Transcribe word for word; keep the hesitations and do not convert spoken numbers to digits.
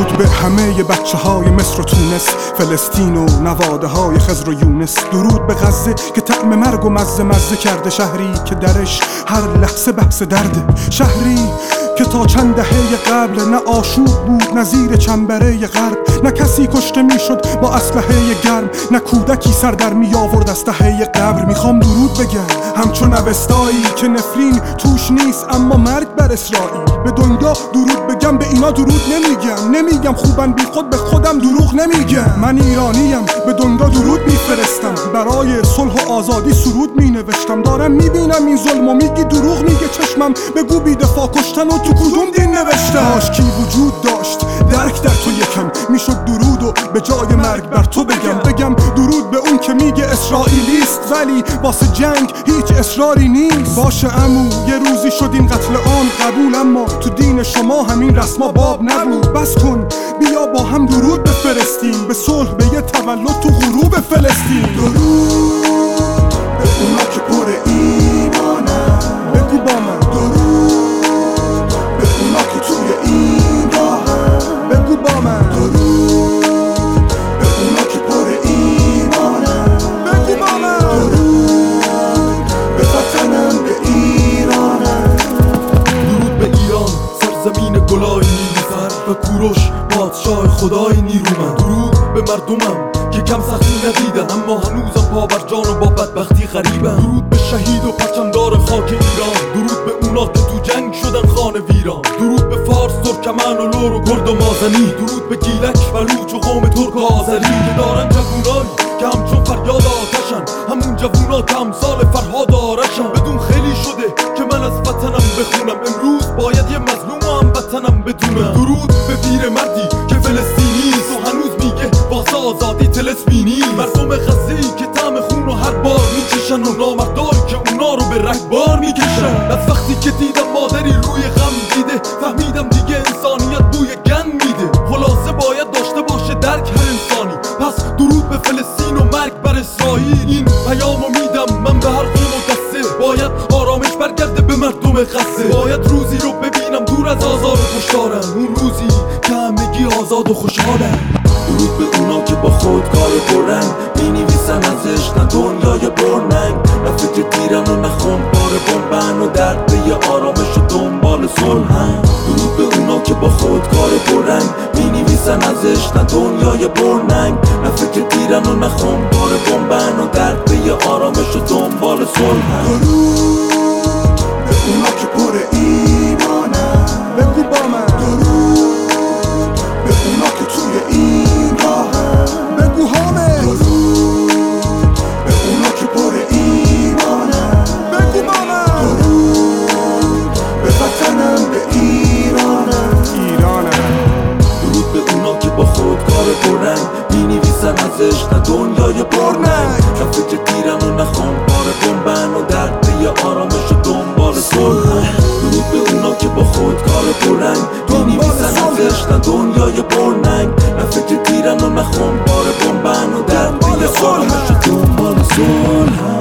درود به همه بچه های مصر و تونس، فلسطین و نواده های خضر و یونس. درود به غزه که طعم مرگ و مزه مزه کرده، شهری که درش هر لحظه بحث درده، شهری که تا چند دهه قبل نه آشوب بود نه زیر چنبره غرب، نه کسی کشته میشد با اسلحه گرم، نه کودکی سر در می آورد از ته قبر. میخوام درود بگم همچون اوستایی که نفرین توش نیست اما مرگ بر اسرائیل. به دنیا درود بگم به اینا درود نمیگم، نمیگم خوبن بی خود به خودم دروغ نمیگم. من ایرانیم به دنیا درود میفرستم، برای صلح و آزادی سرود مینوشتم. دارم میبینم این ظلم و میگی دروغ میگه چشمم، بگو بی دفاع کشتن و تو کدوم دین نوشتم؟ عاشقی وجود داشت درک در تو یکم، میشد درود و به جای مرگ بر تو بگم. بگم درود به اون که میگه اسرائیلیست ولی واسه جنگ هیچ اصراری نیست. باشه عمو یه روزی شد این قتل عام قبول، اما تو دین شما همین رسما باب نبود. بس کن بیا با هم درود بفرستیم، به صلح به یه تولد تو غروب فلسطین. درود به اونا که پر ایمانن، بگو با من درود به اونا که توی این راهن، بگو با من درود به اونا که پر ایمانن، بگو با من درود به وطنم به ایرانم. درود به ایران سرزمین گلای نیلوفر و کوروش پادشاه خدای نیرومند. درود به مردمم که کم سختی ندیدن اما هنوزم پا بر جان و با بدبختی غریبن. درود به شهید و پرچمدار خاک ایران، درود به اونا که تو جنگ شدن خانه ویران. درود به فارس، ترکمن و لور و کرد و مازنی. درود به گیلک، بلوچ و قوم ترک و آذری که دارن جوونایی که همچون فریاد آتشن، همون جوونا که امثال فرهاد آرشن. بدون خیلی شده که من از وطنم بخونم، امروز باید یه مظلوم و هم وطنم بدونم. درود به پیر مردی که فلسطینیست و هنوز میگه واسه آزادی طلسمینی. مردم غزه‌ای که طعم خون و هر بار میچشن و نامردایی که اونا رو به رگبار میکشن. از وقتی که دیدم مادری روی غم دیده فهمیدم دیگه انسانیت بوی گن میده. خلاصه باید داشته باشه درک هر انسانی، پس درود به فلسطین و مرگ بر اسرائیل. این پیامو میدم من به هر قوم و دسته، باید آرامش برگرده به مردم غزه. باید روزی رو ببینم دور از آزار و کشتارن، اون روزی که همگی آزاد و خوشحالن. درود به اونا که با خودکار پررنگ مینویسن ازش نه دنیای برننگ، نه فکر تیرن و نه خونبار بمبن و درد به یه آرامش و دنبال صلحن. درود به اونا که با خودکار پررنگ مینویسن ازش نه دنیای برننگ، نه فکر تیرن و نه خونبار بمبن و درد به یه آرامش و دنبال صلحن. درود به اونا که پر ایمانن، بگو با من درود به اونا که توی این راهن، بگو همه درود به اونا که پر ایمانن، بگو با من درود به وطنم به ایرانم، ایرانم. درود به اونا که با خودکار پررنگ مینویسن ازش نه دنیای برننگ، نه فکر تیرن و نه خونبار بمبن و درد به یه آرامش و دنبال صلحن. درود به اونا که با خودکار پررنگ مینویسن ازش نه دنیای برننگ، نه فکر تیرن و نه خونبار بمبن و درد به یه آرامش و دنبال صلحن.